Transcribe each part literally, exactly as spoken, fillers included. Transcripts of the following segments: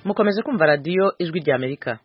mukomeje kumva radiyo ijwi rya Amerika.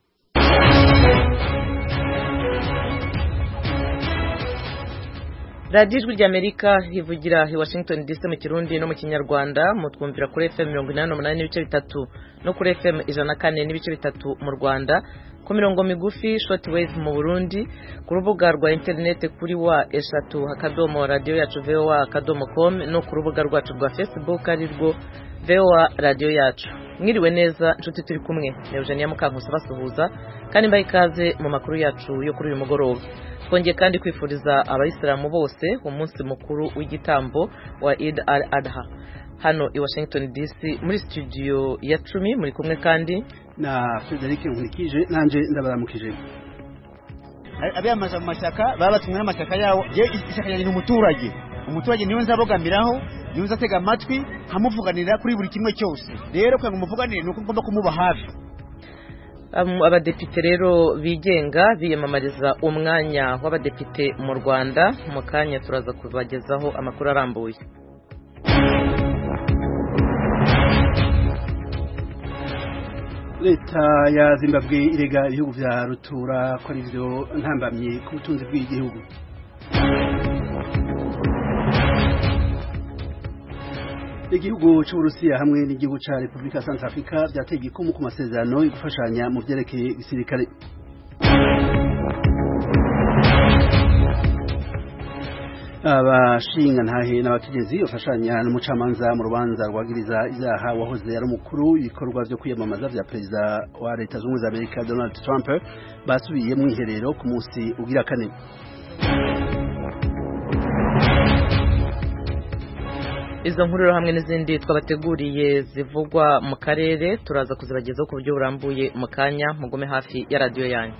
radiyo ijwi rya Amerika ivugira i Washington D C mu Kirundi no mu Kinyarwanda, mutwumvira kuri F M mirongo inani n'umunani n'ibice bitatu no kuri F M ijana na kane n'ibice bitatu mu Rwanda, ku mirongo migufi short wave mu Burundi, ku rubuga rwa internet kuri wa eshatu akadomo radio yacu V O A akadomo com no ku rubuga rwacu rwa Facebook ari rwo V O A radio yacu. Mwiriwe neza nshuti turi kumwe, ne Eugenia Mukankusi basuhuza kandi mbaye ikaze mu makuru yacu yo kuri uyu mugoroba. Twongeye kandi kwifuriza abayisilamu bose umunsi mukuru w'igitambo wa Eid al-Adha. Hano i Washington D C muri studio ya cumi muri kumwe kandi na Frederic Nkulikije nanje ndabaramukije. Abiyamaza mu mashyaka babatumwe n'amashyaka yawo, je ishyaka yanyu umuturage umuturage niwe nzabogamiraho, niwe nzatega amatwi hamuvuganira kuri buri kimwe cyose. Rero kwa ngumuvuganire nuko ngomba kumuba hafi. Abadepite rero bigenga biyamamariza umwanya w'abadepite mu Rwanda, mu kanya turaza kubagezaho amakuru arambuye. Leta ya Zimbabwe irega ibihugu vya rutura ko ari byo ntambamye ku butunzi bw'igihugu. Igihugu cy'Uburusiya hamwe n'igihugu cya Republika Central Africa byateye igikumu ku masezerano yo gufashanya mu byerekeye igisirikare. Abashinga ntahe n'abakenyezi bafashanya n'umucamanza mu rubanza rwagiriza ibyaha wahoze ari umukuru w'ibikorwa byo kwiyamamaza vya perezida wa Leta Zunze Ubumwe za Amerika Donald Trump basubiye mu iherero ku munsi ugira kane. Izo nkuru hamwe n'izindi twabateguriye zivugwa mu karere turaza kuzibagezaho ku buryo burambuye mu kanya, mugume hafi ya radio yanyu.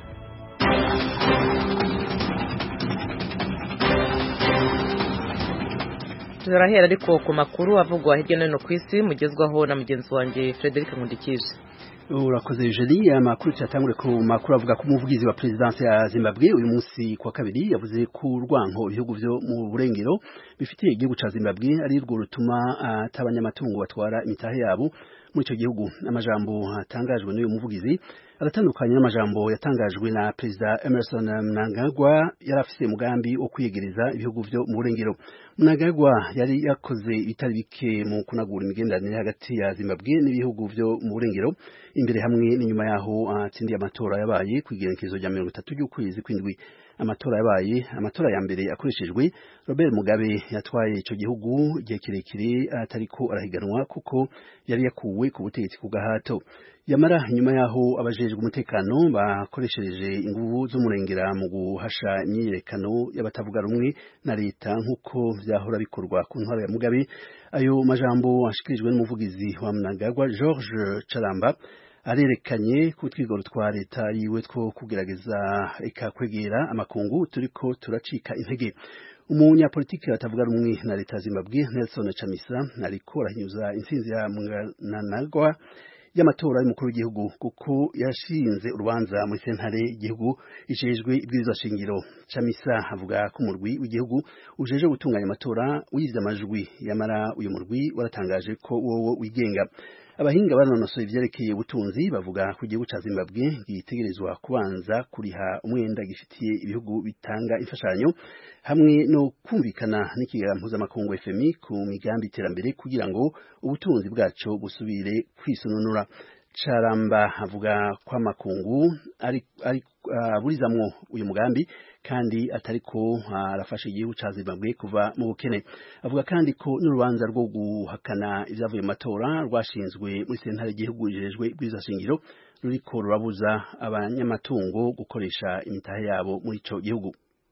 Turahera ariko ku makuru avugwa hirya no hino ku isi mugezwaho na mugenzi wanjye Frederic Nkundikije. Urakoze Julie, amakuru cyatangure ku makuru avuga ko umuvugizi wa presidence ya Zimbabwe uyu munsi kwa kabiri yavuze ko urwanko ibihugu byo mu burengero bifitiye igihugu ca Zimbabwe ari rwo rutuma atabanyamatungo batwara imitahe yabo muri ico gihugu. Amajambo atangajwe n'uyu muvugizi aratandukanye n'amajambo yatangajwe na President Emmerson Mnangagwa yarafise umugambi wo kwiyegereza ibihugu byo mu burengero. Mnangagwa yari yakoze ibitari bike mu kunagura imigenderanire hagati ya Zimbabwe n'ibihugu byo mu burengero imbere hamwe n'inyuma yaho atsindiye amatora yabaye kwigerekezo rya mirongo itatu y'ukwezi kw'indwi. Amatora yabaye amatora ya mbere akoreshejwe. Robert Mugabe yatwaye ico gihugu igihe kirekire atariko arahiganwa kuko yari yakuwe ku butegetsi ku gahato. Yamara nyuma yaho abajejwe umutekano bakoresheje inguvu z'umurengera mu guhasha imyiyerekano y'abatavuga rumwe na leta nk'uko vyahora bikorwa ku ntwaro ya Mugabe. Ayo majambo ashikirijwe n'umuvugizi wa Mnangagwa George Charamba arerekanye ku twigoro twa leta yiwe two kugerageza ikakwegera amakungu turiko turacika intege. Umunyapolitiki batavuga rumwe na leta Zimbabwe Nelson Chamisa ariko aranyuza intsinzi ya Mnangagwa y'amatora y'umukuru w'igihugu kuko yashinze urubanza muri sentare y'igihugu ijejwe ibwirizwa shingiro. Chamisa avuga ko umurwi w'igihugu ujeje gutunganya amatora wize amajwi, yamara uyu murwi waratangaje ko wowo wigenga. Abahinga banonosoye ivyerekeye ubutunzi bavuga ko igihugu ca Zimbabwe gitegerezwa kubanza kuriha umwenda gifitiye ibihugu bitanga imfashanyo hamwe no kumvikana n'ikigega mpuzamakungu F M I ku migambi iterambere kugira ngo ubutunzi bwaco busubire kwisununura. Charamba avuga kwa makungu ari ari aburizamwo uh, uyu mugambi kandi atariko arafasha uh, igihugu ca Zimbabwe kuva mu bukene. Avuga kandi ko n'urubanza rwo guhakana ivyavuye mu matora rwashinzwe muri sentare y'igihugu ijejwe ibwirizwa shingiro ruriko rurabuza abanyamatungo gukoresha imitahe yabo muri ico gihugu.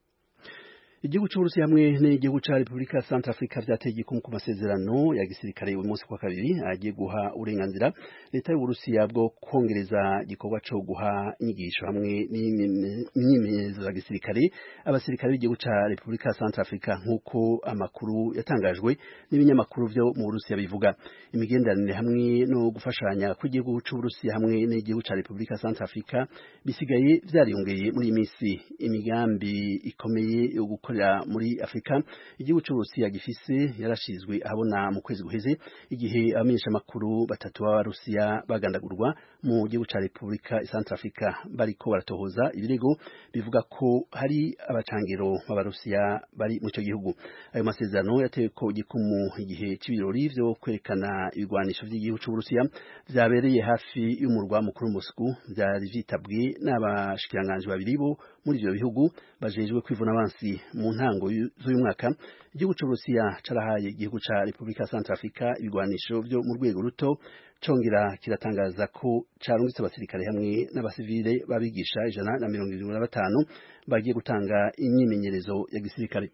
Igihugu cy'Uburusiya hamwe n'igihugu cya Republika Central Africa byateye igikumu ku masezerano ya gisirikare uyu munsi kwa kabiri agiye guha uburenganzira leta y'Uburusiya bwo kongereza igikorwa cyo guha inyigisho hamwe n'imyimenyerezo ya gisirikare abasirikare b'igihugu cya Republika Central Africa nk'uko amakuru yatangajwe n'ibinyamakuru byo mu Burusiya bivuga. Imigenderanire hamwe no gufashanya kw'igihugu cy'Uburusiya hamwe n'igihugu cya Republika Central Africa bisigaye vyariyongeye muri iyi minsi. Imigambi ikomeye yo gukora ikorera muri Afrika igihugu cy'Uburusiya gifise yarashizwe ahabona mu kwezi guheze igihe abamenyesha makuru batatu b'Abarusiya bagandagurwa mu gihugu ca Republika Centrafrica bariko baratohoza ibirego bivuga ko hari abacangero b'Abarusiya bari mu ico gihugu. Ayo masezerano yateko igikumu igihe c'ibirori vyo kwerekana ibigwanisho vy'igihugu c'Uburusiya vyabereye hafi y'umurwa mukuru Moscow, vyari vyitabwe n'abashikiranganje babiri bo muri ivyo bihugu bajejwe kwivuna abansi. Mu ntango z'uyu mwaka igihugu c'Uburusiya carahaye igihugu ca Republika Centrafrica ibigwanisho vyo mu rwego ruto, congera kiratangaza ko carungitse abasirikare hamwe n'abasivile babigisha ijana na mirongo irindwi na batanu bagiye gutanga imyimenyerezo ya gisirikare.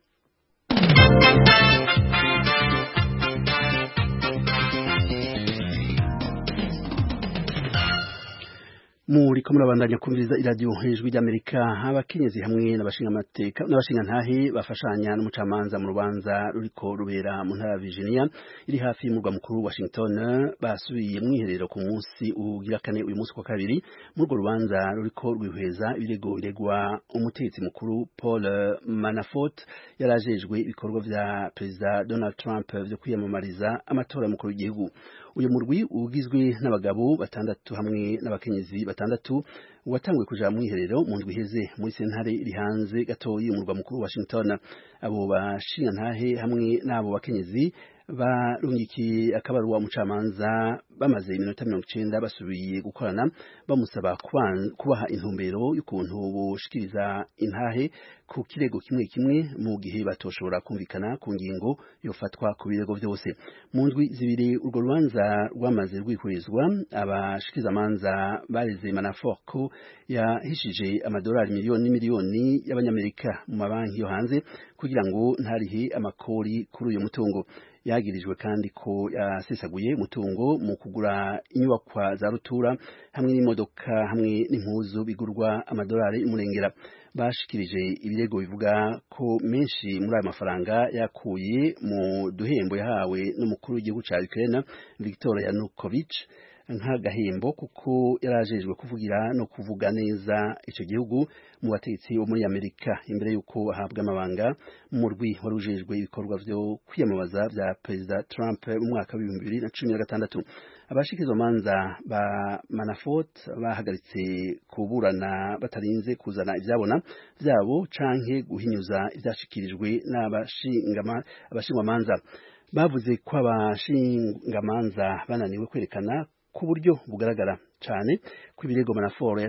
Muri ko murabandanya kumviriza iradio hejwi ry'Amerika. Abakenyezi hamwe n'abashinga amateka n'abashinga ntahe bafashanya n'umucamanza mu rubanza ruriko rubera mu ntara ya Virginia iri hafi y'umurwa mukuru Washington basubiye mwiherero ku munsi ugira kane uyu munsi kwa kabiri. Muri urwo rubanza ruriko rwihweza ibirego biregwa umutegetsi mukuru Paul Manafort yarajejwe ibikorwa vya Perezida Donald Trump vyo kwiyamamariza amatora mukuru w'igihugu. Uyu murwi ugizwe n'abagabo batandatu hamwe n'abakenyezi batandatu watangwe kuja mu iherero mu ndwi heze muri sentare iri hanze gato y'umurwa mukuru Washington. Abo bashinga ntahe hamwe n'abo bakenyezi barungikiye akabaruwa umucamanza bamaze iminota mirongo icenda basubiye gukorana bamusaba kubaha intumbero y'ukuntu boshikiriza intahe ku kirego kimwe kimwe mu gihe batoshobora kumvikana ku ngingo yofatwa ku birego vyose. Mu ndwi zibiri urwo rubanza rwamaze rwihurizwa, abashikiriza amanza bareze Manafort ko yahishije amadolari miliyoni n'imiliyoni y'abanyamerika mu mabanki yo hanze kugira ngo ntarihe amakori kuri uyu mutungo. Yagirijwe kandi ko yasesaguye umutungo mu kugura inyubakwa za rutura hamwe n'imodoka hamwe n'impuzu bigurwa amadolari umurengera. Bashikirije ibirego bivuga ko menshi muri ayo mafaranga yakuye mu duhembo yahawe n'umukuru w'igihugu ca Ukraine Viktor Yanukovych nk'agahembo kuko yarajejwe kuvugira no kuvuga neza ico gihugu mu bategetsi bo muri Amerika imbere yuko ahabwa amabanga mu murwi warujejwe ibikorwa vyo kwiyamamaza vya Perezida Trump mu mwaka wa bibiri na cumi na gatandatu. Abashikiriza amanza ba Manafort bahagaritse kuburana batarinze kuzana ivyabona vyabo canke guhinyuza ivyashikirijwe n'abashinga abashingwa amanza. Bavuze ko abashinga amanza bananiwe kwerekana ku buryo bugaragara cyane ko ibirego Manafort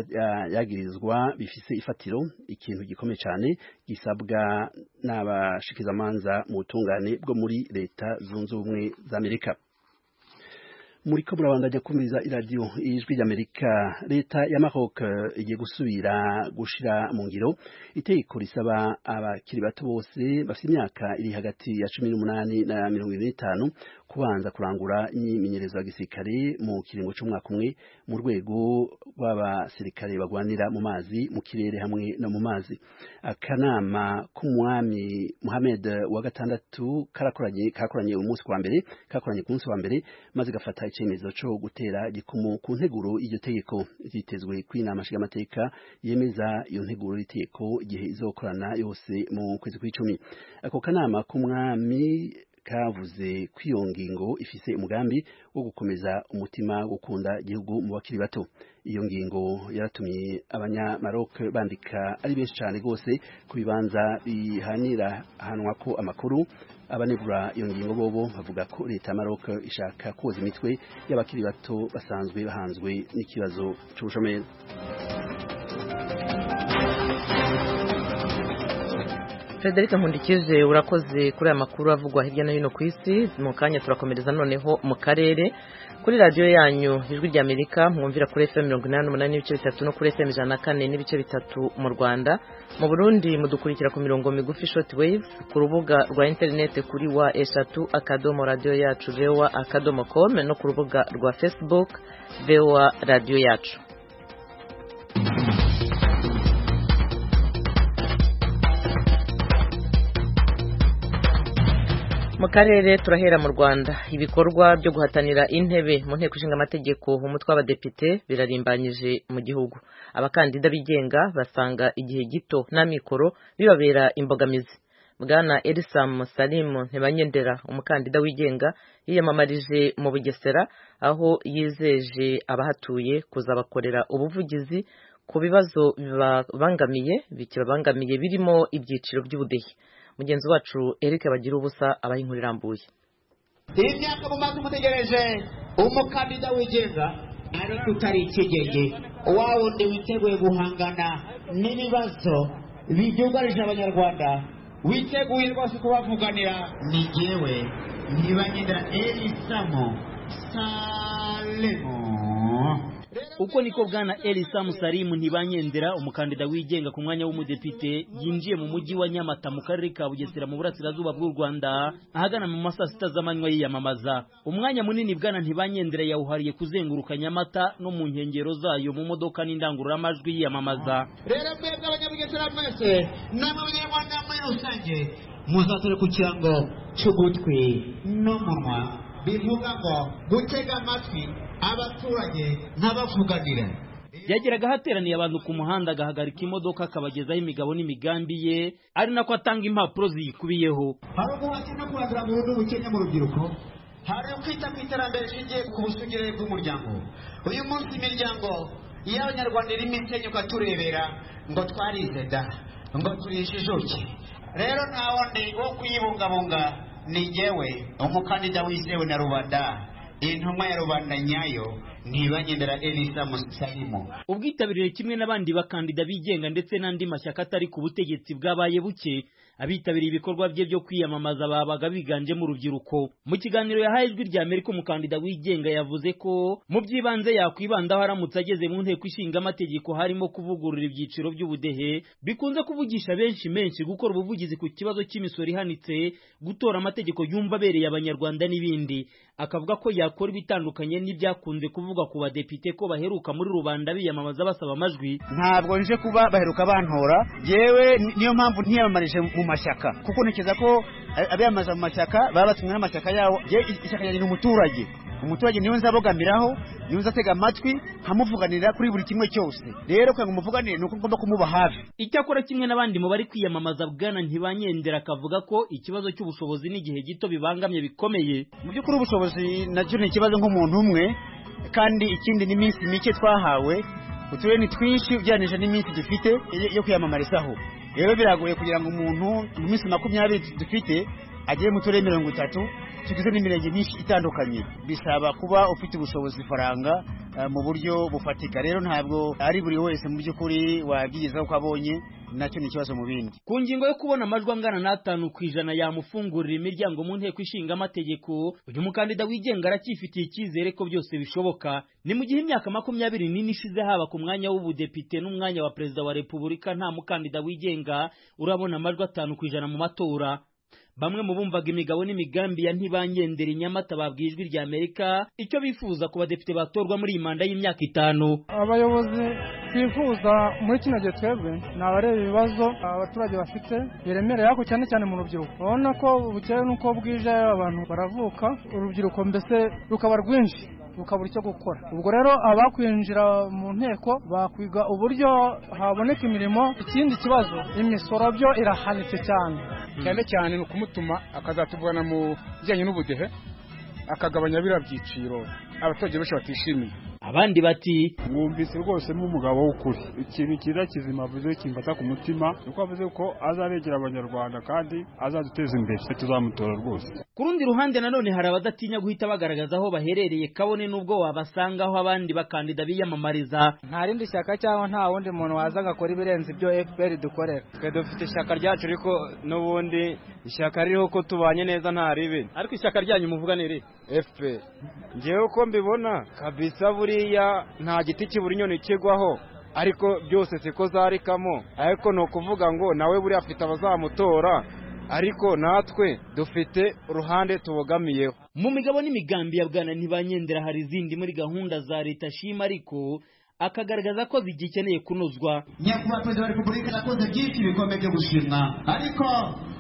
yagirizwa bifise ifatiro, ikintu gikomeye cyane gisabwa n'abashikiza amanza mu butungane bwo muri leta zunze ubumwe za Amerika. Muri ko murabandanya kumviriza iradio ijwi ry'Amerika. Leta ya Maroc igiye gusubira gushira mu ngiro itegeko risaba abakiri bato bose bafite imyaka iri hagati ya cumi n'umunani na mirongo ine n'itanu kubanza kurangura imyimenyerezo ya gisirikare mu kiringo c'umwaka umwe mu rwego rw'abasirikare bagwanira mu mazi, mu kirere hamwe no mu mazi. Akanama k'umwami Mohamed wa gatandatu karakoranye kakoranye umunsi wa mbere kakoranye ku munsi wa mbere maze gafata icemezo cyo gutera gikumu ku nteguro y'iryo tegeko. Ryitezwe kw'inama nshingamateka yemeza iyo nteguro y'iteko igihe izokorana yose mu kwezi kw'icumi. Ako kanama k'umwami kavuze ko iyo ngingo ifise umugambi wo gukomeza umutima gukunda igihugu mu bakiri bato. Iyo ngingo yaratumye abanyamaroc bandika ari benshi cyane gose ku bibanza bihanira ahanwa ko amakuru. Abanegura iyo ngingo bobo bavuga ko leta ya Maroc ishaka koza imitwe y'abakiri bato basanzwe bahanzwe n'ikibazo c'ubushomeri. Frederic Nkundikize urakoze kuri aya makuru avugwa hirya no hino ku isi. Mu kanya turakomereza noneho mu karere kuri radio yanyu ijwi rya Amerika mwumvira kuri F M mirongo inani n'umunani n'ibice bitatu no kuri F M ijana na kane n'ibice bitatu mu Rwanda. Mu Burundi mudukurikira ku mirongo migufi short wave, ku rubuga rwa internet kuri wa eshatu akadomo radio yacu vewa akadomo com no ku rubuga rwa Facebook vewa radio yacu. mu karere turahera mu Rwanda. Ibikorwa byo guhatanira intebe mu nteko ishinga amategeko umutwe w'abadepite birarimbanyije mu gihugu. Abakandida bigenga basanga igihe gito n'amikoro bibabera imbogamizi. Bwana Elisam Salim Ntibanyendera, umukandida wigenga, yiyamamarije mu Bugesera, aho yizeje abahatuye kuzabakorera ubuvugizi ku bibazo bibangamiye bikibangamiye birimo ibyiciro by'ubudehe. Mugenzi wacu Eric Bagira ubusa abaye inkuru irambuye. Imyaka mumaze mutegereje umukandida wigenga ariko utari ikigenge, wawo ndi witeguye guhangana n'ibibazo bibyugarije abanyarwanda, witeguye rwose kubavuganira. Ni jewe Ntibanyendera Elisam Salim. Uko niko Bwana Elisam Salim Ntibanyendera, umukandida wigenga ku mwanya w'umudepite, yinjiye mu mujyi wa Nyamata mu karere ka Bugesera mu burasirazuba bw'u Rwanda ahagana mu masaa sita z'amanywa yiyamamaza. Umwanya munini Bwana Ntibanyendera yawuhariye kuzenguruka Nyamata no mu nkengero zayo mu modoka n'indangururamajwi yiyamamaza. Rero mwebwe abanyabugesera mwese namwe abanyarwanda muri rusange muzatore ku kirango cy'ugutwi n'umunwa bivuga ngo gutega amatwi abaturage n'abavuganira. Yageraga hateraniye abantu ku muhanda, agahagarika imodoka akabagezaho imigabo n'imigambi ye, ari nako atanga impapuro ziyikubiyeho. Hari umuhati no kurandura burundu ubukene mu rubyiruko, hari kwita ku iterambere rishingiye ku busugire bw'umuryango. Uyu munsi imiryango y'abanyarwanda irimo isenyuka turebera ngo twarize da, ngo turishijuke. Rero nta wundi wo kuyibungabunga ni jewe umukandida wizewe na rubanda, intumwa ya rubanda nyayo, Ntibanyendera Elisam Salim. Ubwitabirire kimwe n'abandi bakandida bigenga ndetse n'andi mashyaka atari ku butegetsi bwabaye buke. Abitabiriye ibikorwa bye byo kwiyamamaza babaga biganjemo urubyiruko. Mu kiganiro yahaye Ijwi rya Amerika, umukandida wigenga yavuze ko mu by'ibanze yakwibandaho aramutse ageze mu nteko ishinga amategeko harimo kuvugurura ibyiciro by'ubudehe bikunze kuvugisha benshi menshi, gukora ubuvugizi ku kibazo cy'imisoro ihanitse, gutora amategeko yumva abereye abanyarwanda n'ibindi. Akavuga ko yakora ibitandukanye n'ibyakunze kuvuga ku badepite ko baheruka muri rubanda biyamamaza basaba amajwi. Ntabwo nje kuba baheruka bantora, yewe niyo mpamvu ntiyamamarije mu mashyaka, kuko ntekereza ko abiyamamaza mu mashyaka baba batumwe n'amashyaka yawo. Ishyaka ryanjye ni umuturage, umuturage niwe nzabogamiraho, niwe nzatega amatwi nkamuvuganira kuri buri kimwe cyose. Rero kugira ngo umuvuganire nuko ngomba kumuba hafi. Icyakora kimwe n'abandi mu bari kwiyamamaza, Bwana Ntibanyendera akavuga ko ikibazo cy'ubushobozi n'igihe gito bibangamye bikomeye. Mu by'ukuri ubushobozi nacyo ni ikibazo nk'umuntu umwe, kandi ikindi ni iminsi mike twahawe, uturere ni twinshi ugereranije n'iminsi dufite yo kwiyamamarizaho. Rero biragoye kugira ngo umuntu mu minsi makumyabiri dufite agere mu turere mirongo itatu tugize n'imirenge myinshi itandukanye. Bisaba kuba ufite ubushobozi faranga uh, mu buryo bufatika. Rero ntabwo ari buri wese mu by'ukuri wabyigezaho uko abonye, nacyo ni ikibazo mu bindi. Ku ngingo yo kubona amajwi angana n'atanu ku ijana yamufungurira imiryango mu nteko ishinga amategeko, uyu mukandida wigenga aracyifitiye icyizere ko byose bishoboka. Ni mu gihe imyaka makumyabiri n'ine ishize haba ku mwanya w'ubudepite n'umwanya wa perezida wa repubulika nta mukandida wigenga urabona amajwi atanu ku ijana mu matora. Bamwe mu bumvaga imigabo n'imigambi ya Ntibanyendera Nyamata babwiye Ijwi rya Amerika icyo bifuza ku badepite batorwa muri iyi manda y'imyaka itanu. Abayobozi twifuza muri kino gihe twebwe ni abareba ibibazo abaturage bafite biremereye, ariko cyane cyane mu rubyiruko. Urabona ko bukeye nuko bwije abantu baravuka, urubyiruko mbese rukaba rwinshi rukabura icyo gukora. Ubwo rero abakwinjira mu nteko bakwiga uburyo haboneka imirimo. Ikindi kibazo, imisoro byo irahanitse cyane cyane cyane ni ukumutuma akazatuvana mu bijyanye n'ubudehe, akagabanya biriya byiciro abaturage benshi batishimiye. Abandi bati mwumvise rwose n'umugabo w'ukuri, ikintu cyiza kizima avuze kimfata ku mutima, nuko avuze ko azabegera abanyarwanda kandi azaduteza imbere, tuzamutora rwose. Ku rundi ruhande nanone hari abadatinya guhita bagaragaza aho baherereye, kabone n'ubwo wabasangaho abandi bakandida biyamamariza. Nta rindi shyaka cyangwa nta wundi muntu waza agakora ibirenze ibyo F P R dukorera. Twe dufite ishyaka ryacu, ariko n'ubundi ishyaka ririho ko tubanye neza nta ribi. Ariko ishyaka ryanyu muvuganire F P R. Ngewe uko mbibona kabisa, buriya nta giti kibura inyoni kigwaho, ariko byose siko zarikamo. Ariko no kuvuga ngo nawe buriya afite abazamutora, ariko natwe dufite uruhande tubogamiyeho. Mu migabo n'imigambi ya Bwana Ntibanyendera hari izindi muri gahunda za leta shima, ariko akagaragaza ko zigikeneye kunozwa. Nyakubahwa Perezida wa Repubulika nakoze byinshi bikomeye byo gushimwa, ariko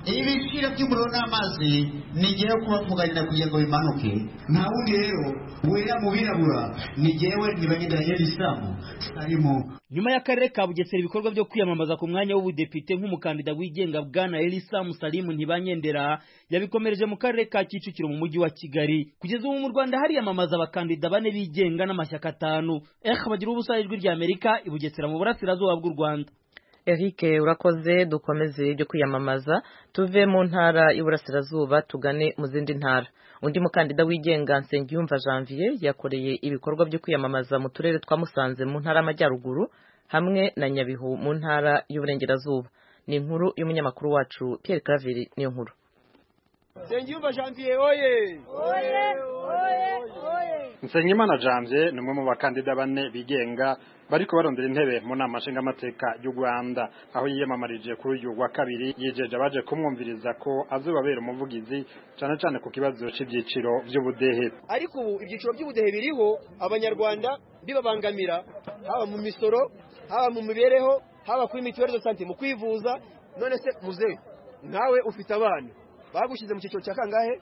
ibiciro by'umuriro n'amazi nigiye kubavuganira kugira ngo bimanuke. Nta wundi rero wera mu birabura nigewe nibagenda Elisamu Salimu. Nyuma y'akarere ka Bugesera ibikorwa byo kwiyamamaza ku mwanya w'ubudepite nk'umukandida wigenga bwana Elisamu Salimu Ntibanyendera yabikomereje mu karere ka Kicukiro mu mujyi wa Kigali. Kugeza ubu mu Rwanda hari yamamaza abakandida bane bigenga n'amashyaka atanu. Eh bagira ubusa ijwi rya Amerika i Bugesera mu burasirazuba bw'u Rwanda. Eric urakoze, dukomeze ibyo kwiyamamaza tuve mu ntara y'Iburasirazuba tugane mu zindi ntara. Undi mukandida wigenga Nsengiyumva Janvier yakoreye ibikorwa byo kwiyamamaza mu turere twa Musanze mu ntara y'Amajyaruguru hamwe na Nyabihu mu ntara y'Uburengerazuba. Ni inkuru y'umunyamakuru wacu Pierre Claver niyo nkuru. Nsengiyumva Janvier oye oye oye oye Nsengimana Janvier ni umwe mu bakandida bane bigenga bariko barondera intebe mu nama nshingamateka y'u Rwanda, aho yiyamamarije kuri uyu wa kabiri yijeje abaje kumwumviriza ko azobabera umuvugizi cyane cyane ku kibazo cy'ibyiciro by'ubudehe. Ariko ubu ibyiciro by'ubudehe biriho abanyarwanda bibabangamira, haba mu misoro, haba mu mibereho, haba kuri mituweli de sante, mu kwivuza. None se muzehe nawe ufite abana bagushize mu cyiciro cya kangahe?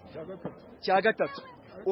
Cya gatatu.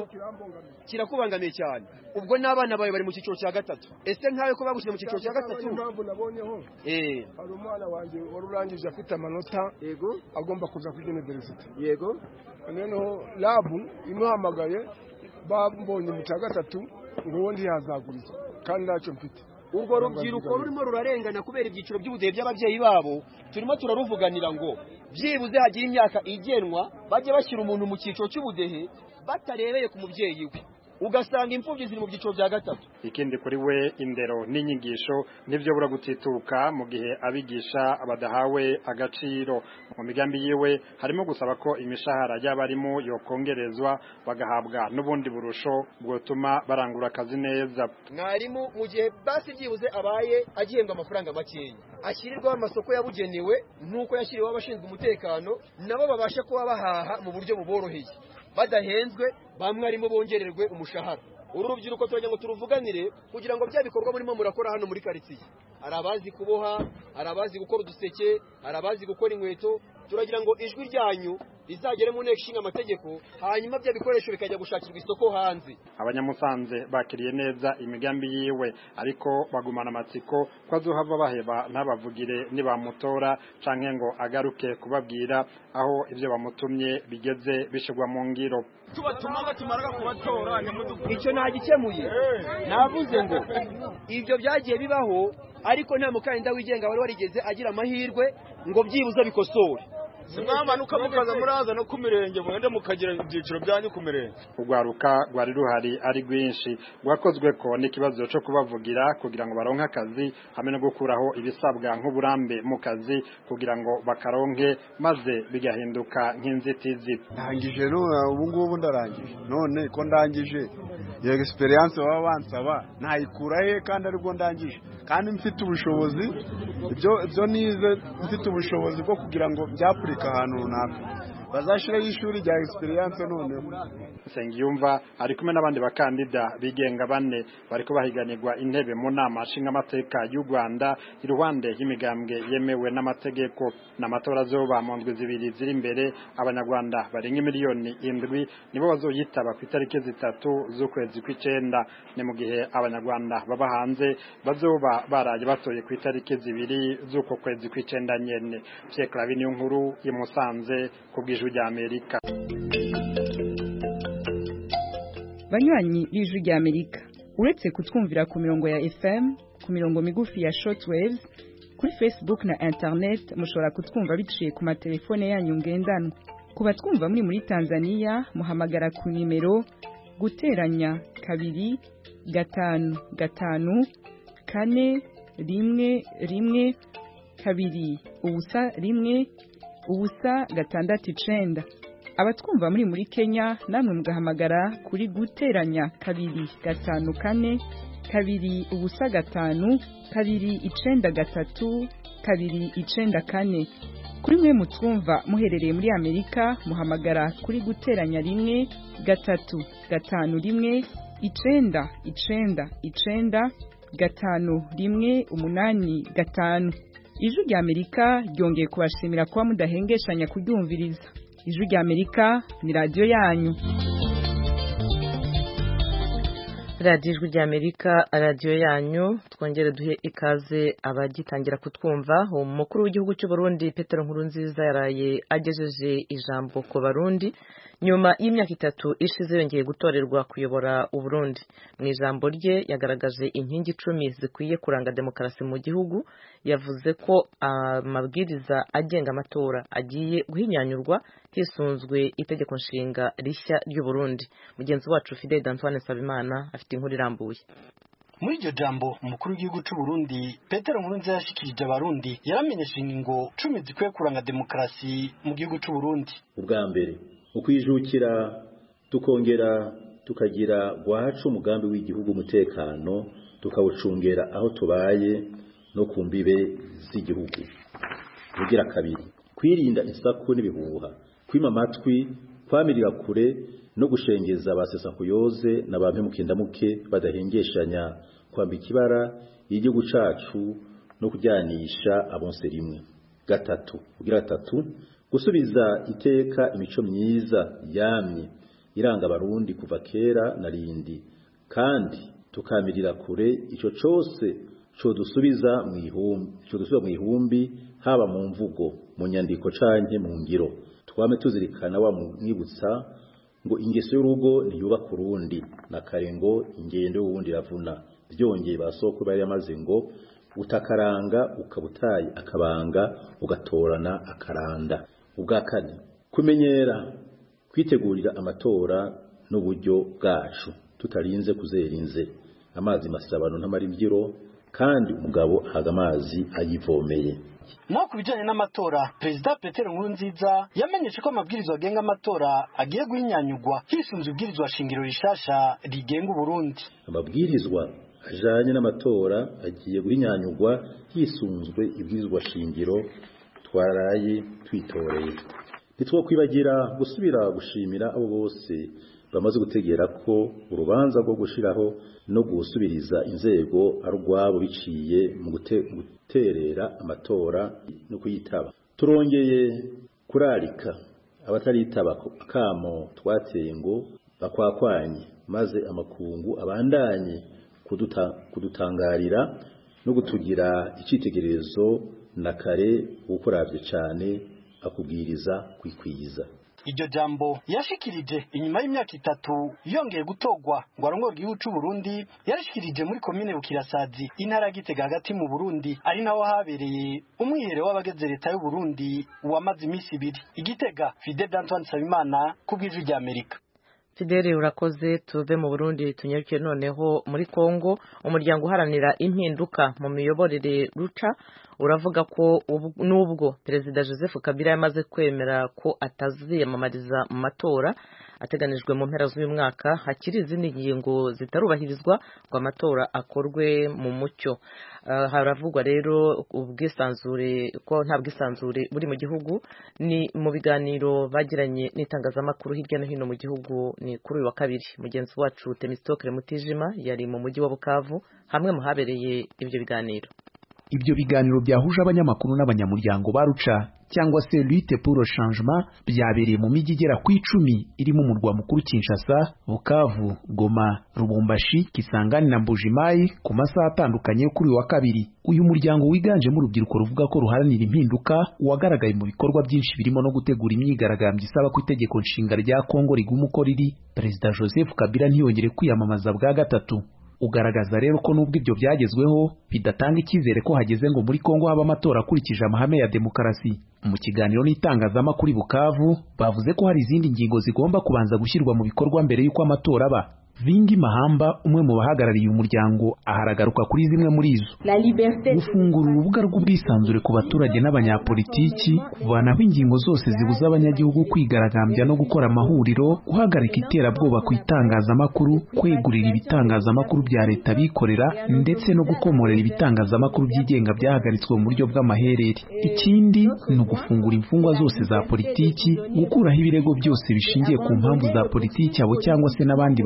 Kirakubangamiye cyane. Ubwo n'abana bawe bari mu cyiciro cya gatatu. Ese nkawe ko bagushize mu cyiciro cya gatatu? Impamvu nabonyeho eh hari umwana wanjye warurangije afite amanota, yego, agomba kuza kuri university, yego, noneho labu imuhamagaye bambonye mu cya gatatu ngo wundi yazaguriza kandi ntacyo mfite. Urwo rubyiruko rurimo rurarengana kubera ibyiciro by'ubudehe by'ababyeyi babo, turimo turaruvuganira ngo byibuze hagira imyaka igenwa bajye bashyira umuntu mu cyiciro cy'ubudehe batarebeye ku mubyeyi we, ugasanga imfubyi ziri mu byiciro bya gatatu. Ikindi kuri we indero n'inyigisho nivyo bura gutituka mu gihe abigisha abadahawe agaciro. Mu migambi yiwe harimo gusaba ko imishahara y'abarimu yokongerezwa bagahabwa n'ubundi burusho bwotuma barangura akazi neza. Mwarimu mu gihe basi byibuze abaye agihembwa amafaranga makeya, ashyirirwaho amasoko yabugenewe nk'uko yashyiriweho abashinzwe umutekano, nabo babashe kuba bahaha mu buryo buboroheye badahenzwe, bamwe arimo bongererwe umushahara. Uru rubyiruko turagira ngo turuvuganire kugira ngo bya bikorwa murimo murakora hano muri quartier. Hari abazi kuboha, hari abazi gukora uduseke, hari abazi gukora inkweto. Turagira ngo ijwi ryanyu rizagere mu nteko ishinga amategeko, hanyuma bya bikoresho bikajya gushakirwa isoko hanze. Abanyamusanze bakiriye neza imigambi yiwe, ariko bagumana amatsiko ko azohava baheba ntabavugire nibamutora canke ngo agaruke kubabwira aho ivyo bamutumye bigeze bishigwa mu ngiro. Tubatumanga tumaraga kubatora icyo ntagikemuye. Navuze ngo ibyo byagiye bibaho, ariko nta mukandida wigenga wari warigeze agira amahirwe ngo byibuze bikosore. Simwamanuka mukaza muraza no kumirenge mwende mukagira ibyiciro byanyu kumirenge. Ugwaruka rwari ruhari ari rwinshi, rwakozwe ko n'ikibazo cyo kubavugira kugira ngo baronke akazi hamwe no gukuraho ibisabwa nk'uburambe mu kazi kugira ngo bakaronke, maze bigahinduka nk'inzitizi. Ndangije ubu ngubu ndarangije, none ko ndangije iyo experience baba bansaba nayikura he kandi ariko ndangije kandi mfite ubushobozi, ibyo ibyo nize mfite ubushobozi bwo kugira ngo byapurika ahantu runaka bazashiraho ishuri rya experience. None Nsengiyumva ari kumwe n'abandi bakandida bigenga bane bariko bahiganirwa intebe mu nama nshingamateka y'u Rwanda iruhande y'imigambwe yemewe n'amategeko. N'amatora azoba mu ndwi zibiri ziri imbere, abanyarwanda barenga miliyoni indwi nibo bazoyitaba ku itariki zitatu z'ukwezi kw'icenda. Ni mu gihe abanyarwanda baba hanze bazoba baraye batoye ku itariki zibiri z'uko kwezi kw'icenda nyene. Pierre Claver niyo nkuru imusanze ku bw'ijwi rya Amerika. Banywanyi b'ijwi rya Amerika, uretse kutwumvira ku mirongo ya F M, ku mirongo migufi ya shortwaves, kuri Facebook na internet mushobora kutwumva biciye ku matelefone yanyu ngendanwa. Ku batwumva muri muri Tanzania muhamagara ku nimero guteranya kabiri gatanu gatanu kane rimwe rimwe kabiri ubusa rimwe ubusa gatandatu icenda. Abatwumva muri muri Kenya namwe mugahamagara kuri guteranya kabiri gatanu kane kabiri ubusa gatanu kabiri icenda gatatu kabiri icenda kane. Kuri mwe mutwumva muherereye muri Amerika muhamagara kuri guteranya rimwe gatatu gatanu rimwe icenda icenda icenda gatanu rimwe umunani gatanu. ijwi rya Amerika ryongeye kubashimira kuba mudahengeshanya kuryumviriza. Ijwi rya Amerika ni radio yanyu. radiyo ijwi rya Amerika radiyo yanyu. Twongere duhe ikaze abagitangira kutwumva. Umukuru w'igihugu cy'u Burundi Petero Nkurunziza yaraye agejeje ijambo ku Barundi nyuma y'imyaka itatu ishize yongeye gutorerwa kuyobora u Burundi. Mu ijambo rye yagaragaje inkingi icumi zikwiye kuranga demokarasi mu gihugu. Yavuze ko amabwiriza agenga amatora agiye guhinyanyurwa hisunzwe itegeko nshinga rishya ry'u Burundi. Mugenzi wacu Fidel Antoine Nsabimana afite inkuru irambuye. Muri iryo jambo umukuru w'igihugu cy'u Burundi Petero Nkurunziza yashikirije abarundi yaramenyesha ingingo cumi zikwiye kuranga demokarasi mu gihugu cy'u Burundi. Ubwa mbere ukwijukira tukongera tukagira gwacu umugambi w'igihugu umutekano tukawucungera aho tubaye no kumbibe z'igihugu. Ugira kabiri kwirinda isaku n'ibihuha, kwima amatwi, kwamirira kure no gushengeza abasesa kuyoze n'abampe mukindamuke badahengeshanya kwambika ibara y'igihugu cacu no kujyanisha abonse rimwe. Gatatu ugira gatatu gusubiza iteka imico myiza yamye iranga abarundi kuva kera na rindi, kandi tukamirira kure ico cose cyo dusubiza mu ihumbi cyo dusubiza mu ihumbi haba mu mvugo mu nyandiko canke mu ngiro. Twame tuzirikana wa mwibutsa ngo ingeso y'urugo ntiyubaka urundi na karengo ingendo y'uwundi ravuna. Byongeye basoko bari yamaze ngo utakaranga ukabutaye akabanga ugatorana akaranda. Ubwa kane kumenyera kwitegurira amatora n'uburyo bwacu tutarinze kuzerinze amazi masabano ntamara imbyiro kandi umugabo ahaga amazi ayivomeye. Naho kubijanye n'amatora Perezida Petero Nkurunziza yamenyeshe ko amabwirizwa agenga amatora agiye guhinyanyurwa hisunzwe ibwirizwa shingiro rishasha rigenga Burundi. Amabwirizwa ajanye n'amatora agiye guhinyanyurwa hisunzwe ibwirizwa shingiro twaraye twitoreye. Nitwo kwibagira gusubira gushimira abo bose bamaze gutegera ko urubanza rwo gushiraho no gusubiriza inzego arugwabo biciye mu guterera amatora no kuyitaba. Turongeye kurarika abataritaba akamo twateye ngo bakwakwanye maze amakungu abandanye kuduta, kudutangarira no gutugira icitegererezo na kare ukoravye cyane akubwiriza kwikwiza. Iryo jambo yashikirije inyuma y'imyaka itatu yongeye gutogwa ngo arongore igihugu cy'u Burundi. Yarashikirije muri komine Bukirasazi intara ya Gitega hagati mu Burundi, ari naho habereye umwiherero w'abageze leta y'u Burundi wamaze iminsi ibiri. Igitega, Fidel Antoine Nsabimana ku bw'ijwi rya Amerika. Fidel urakoze. Tuve mu Burundi tunyaruke noneho muri Kongo. Umuryango uharanira impinduka mu miyoborere ruca uravuga ko nubwo Perezida Joseph Kabila yamaze kwemera ko ataziyamamariza mu matora ateganijwe mu mpera z'uyu mwaka, hakiri izindi ngingo zitarubahirizwa ngo amatora akorwe mu mucyo. Uh, haravugwa rero ubwisanzure ko nta bwisanzure buri mu gihugu. Ni mu biganiro bagiranye n'itangazamakuru hirya no hino mu gihugu ni kuri uyu wa kabiri. Mugenzi wacu Temistokle Mutijima yari mu mujyi wa Bukavu hamwe mu habereye ibyo biganiro. Ibyo biganiro byahuje abanyamakuru n'abanyamuryango baruca cyangwa se lutte pour le changement byabereye mu mijyi igera ku icumi irimo umurwa mukuru Kinshasa, Bukavu, Goma, Lubumbashi, Kisangani na Mbujimayi ku masaha atandukanye yo kuri wa kabiri. Uyu muryango wiganjemo urubyiruko ruvuga ko ruharanira impinduka wagaragaye mu bikorwa byinshi birimo no gutegura imyigaragambyo isaba ko itegeko nshinga rya Kongo riguma uko riri. Perezida Joseph Kabila ntiyongere kwiyamamaza bwa gatatu. Ugaragaza rero ko nubwo ibyo byagezweho bidatanga icyizere ko hageze ngo muri Kongo haba amatora akurikije amahame ya demokarasi. Mu kiganiro n'itangazamakuru Bukavu bavuze ko hari izindi ngingo zigomba kubanza gushyirwa mu bikorwa mbere y'uko amatora aba. Vingi Mahamba umwe mu bahagarariye umuryango aharagaruka kuri zimwe muri izo: gufungura urubuga rw'ubwisanzure ku baturage n'abanyapolitiki, kuvanaho ingingo zose zibuza abanyagihugu kwigaragambya no gukora amahuriro, guhagarika iterabwoba ku itangazamakuru, kwegurira ibitangazamakuru bya leta bikorera ndetse no gukomorera ibitangazamakuru byigenga byahagaritswe mu buryo bw'amaherere. Ikindi ni ugufungura imfungwa zose za politiki, gukuraho ibirego byose bishingiye ku mpamvu za politiki abo cyangwa se n'abandi baregwa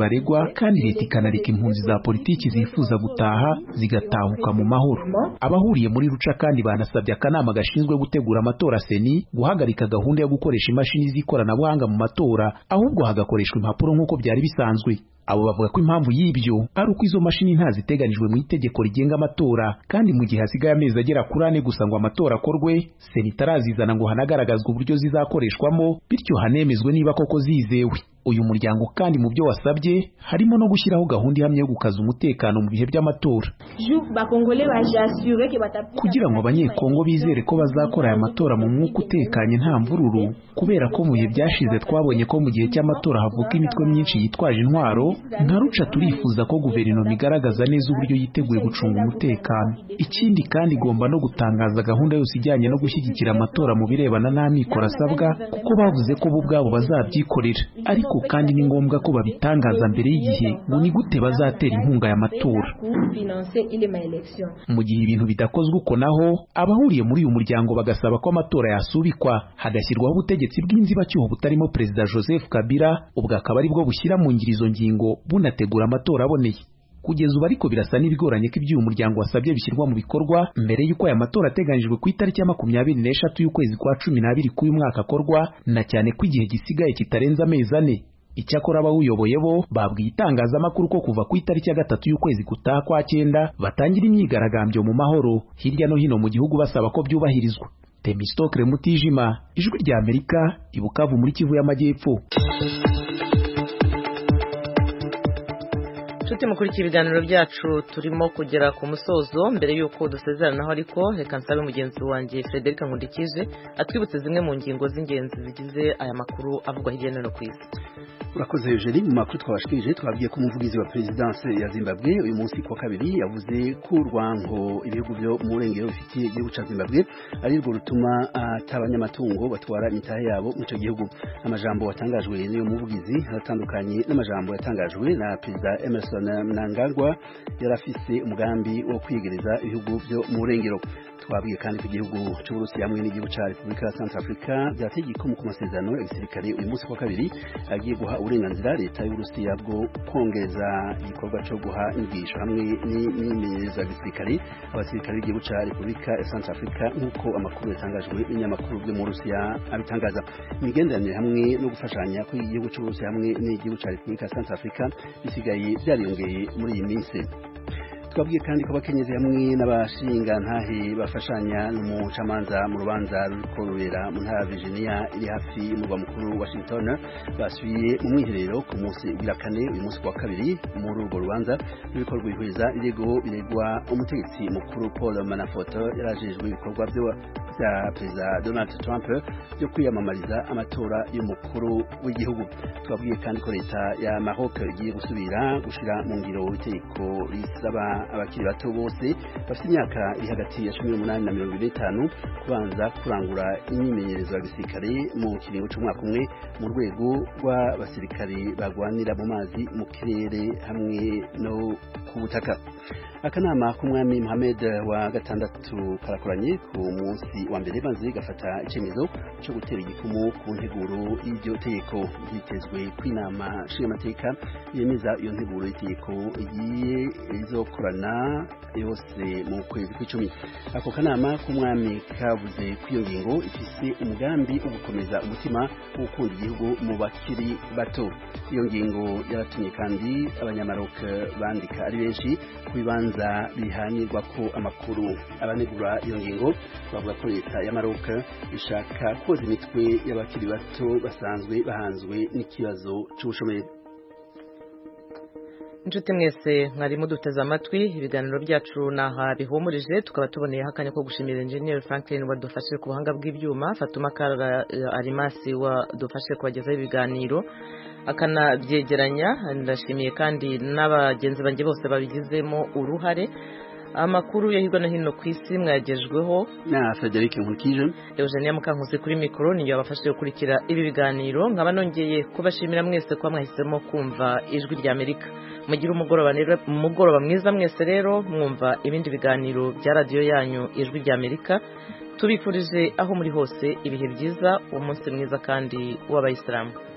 vuba kandi leta ikanareka impunzi za politiki zifuza gutaha zigatahuka mu mahoro. Abahuriye muri ruca kandi banasabye akanama gashinzwe gutegura amatora seni guhagarika gahunda yo gukoresha imashini z'ikoranabuhanga mu matora, ahubwo hagakoreshwa impapuro nk'uko byari bisanzwe. Abo bavuga ko impamvu y'ibyo ari uko izo mashini ntaziteganijwe mu itegeko rigenga amatora, kandi mu gihe hasigaye amezi agera kuri ane gusa ngo amatora akorwe, seni itarazizana ngo hanagaragazwe uburyo zizakoreshwamo, bityo hanemezwe niba koko zizewe. Uyu muryango kandi mu byo wasabye harimo no gushyiraho gahunda ihamye yo gukaza umutekano mu bihe by'amatora, kugira ngo abanyekongo bizere ko bazakora aya matora mu mwuka utekanye nta mvururu, kubera ko mu bihe byashize twabonye ko mu gihe cy'amatora havuka imitwe myinshi yitwaje intwaro. Nka ruca turifuza ko guverinoma igaragaza neza uburyo yiteguye gucunga umutekano. Ikindi kandi igomba no gutangaza gahunda yose ijyanye no gushyigikira amatora mu birebana n'amikoro asabwa, kuko bavuze ko bo ubwabo bazabyikorera, ariko kandi ni ngombwa ko babitangaza mbere y'igihe ngo ni gute bazatera inkunga y'amatora. Mu gihe ibintu bidakozwe uko naho, abahuriye muri uyu muryango bagasaba ko amatora yasubikwa hagashyirwaho ubutegetsi bw'inzibacyuho butarimo Perezida Joseph Kabila, ubwo akaba ari bwo bushyira mu ngiro izo ngingo bunategura amatora aboneye. Kugeza ubu ariko birasa n'ibigoranye ko ibyo uyu muryango wasabye bishyirwa mu bikorwa mbere y'uko aya matora ateganyijwe ku itariki ya makumyabiri n'eshatu y'ukwezi kwa cumi n'abiri k'uyu mwaka akorwa, na cyane ko igihe gisigaye kitarenze amezi ane. Icyakora abawuyoboye bo babwiye itangazamakuru ko kuva ku itariki ya gatatu y'ukwezi gutaha kwa cyenda batangira imyigaragambyo mu mahoro hirya no hino mu gihugu basaba ko byubahirizwa. Temistokle Mutijima, Ijwi rya Amerika, i Bukavu muri Kivu y'Amajyepfo. Nshuti mukurikiye ibiganiro byacu turimo kugera ku musozo. Mbere y'uko dusezeranaho ariko reka nsabe mugenzi wanjye Frederic Nkundikije atwibutse zimwe mu ngingo z'ingenzi zigize aya makuru avugwa hirya no hino ku isi. Urakoze Eugenie. Mu makuru twabashikirije twabwiye ko umuvugizi wa Presidence ya Zimbabwe uyu munsi kwa kabiri yavuze ko urwango ibihugu byo mu burengero bifitiye igihugu cya Zimbabwe ari rwo rutuma atabanyamatungo batwara imitahe yabo mu cyo gihugu. Amajambo watangajwe n'uyu muvugizi aratandukanye n'amajambo yatangajwe na Perezida Emerson Mnangagwa yarafise umugambi wo kwigereza ibihugu byo mu burengero. Twabwiye kandi ku gihugu cy'Uburusiya hamwe n'igihugu cya Repubulika ya Centrafrica byategeka ko mu masezerano ya gisirikare uyu munsi kwa kabiri agiye guha uburenganzira leta y'Uburusiya bwo kongeza igikorwa cyo guha inyigisho hamwe n'imyimenyerezo ya gisirikare abasirikare b'igihugu cya Repubulika ya Centrafrica, nk'uko amakuru yatangajwe n'inyamakuru byo mu Burusiya abitangaza. Imigenderanire hamwe no gufashanya ko igihugu cy'Uburusiya hamwe n'igihugu cya Repubulika ya Centrafrica bisigaye byariyongeye muri iyi minsi. Twabwiye kandi ko abakenyezi hamwe n'abashinga ntahe bafashanya n'umucamanza mu rubanza ruriko rubera mu ntara ya Virginia iri hafi y'umurwa mukuru Washington basubiye mu mwiherero ku munsi ugira kane uyu munsi wa kabiri muri urwo rubanza ruriko rwihweza irego biregwa umutegetsi mukuru Paul Manafort yarajejwe ibikorwa byo bya Perezida Donald Trump byo kwiyamamariza amatora y'umukuru w'igihugu. Twabwiye kandi ko leta ya Maroc igiye gusubira gushira mu ngiro itegeko risaba abakiri bato bose bafite imyaka iri hagati ya cumi n'umunani na mirongo ine n'itanu kubanza kurangura imyimenyerezo ya gisirikare mu kiringo cy'umwaka umwe mu rwego rw'abasirikare bagwanira mu mazi, mu kirere hamwe no ku butaka. Akanama k'umwami Mohamed wa gatandatu karakoranye ku munsi wa mbere maze gafata icyemezo cyo gutera igikumu ku nteguro y'iryo tegeko. Hitezwe kw'inama nshingamateka yemeza iyo nteguro y'itegeko igiye izokorana yose mu kwezi kw'icumi. Ako kanama k'umwami kavuze ko iyo ngingo ifise umugambi wo gukomeza umutima wo gukunda igihugu mu bakiri bato. Iyo ngingo yaratumye kandi abanyamaroc bandika ari benshi ku bibanza bihanirwa ko amakuru. Abanegura iyo ngingo bavuga ko leta ya Maroc ishaka koza imitwe y'abakiri bato basanzwe bahanzwe n'ikibazo cy'ubushomeri. Inshuti mwese mwari muduteze amatwi, ibiganiro byacu naha bihumurije, tukaba tuboneye hakanya ko gushimira Engineer Franklin wadufashije ku buhanga bw'ibyuma, Fatuma Kara Arimasi wadufashije kubagezaho ibiganiro akanabyegeranya. Ndashimiye kandi n'abagenzi banjye bose babigizemo uruhare. Amakuru ya hirya no hino ku isi mwagejweho na Frederic Nkundikije. Eugenia Mukankusi kuri mikoro niyo yabafashije gukurikira ibi biganiro. Nkaba nongeye kubashimira mwese ko mwahisemo kumva Ijwi rya Amerika. Mugira umugoroba rero, umugoroba mwiza mwese rero mwumva ibindi biganiro bya radio yanyu Ijwi rya Amerika. Tubifurije aho muri hose ibihe byiza, umunsi mwiza kandi w'abayisilamu.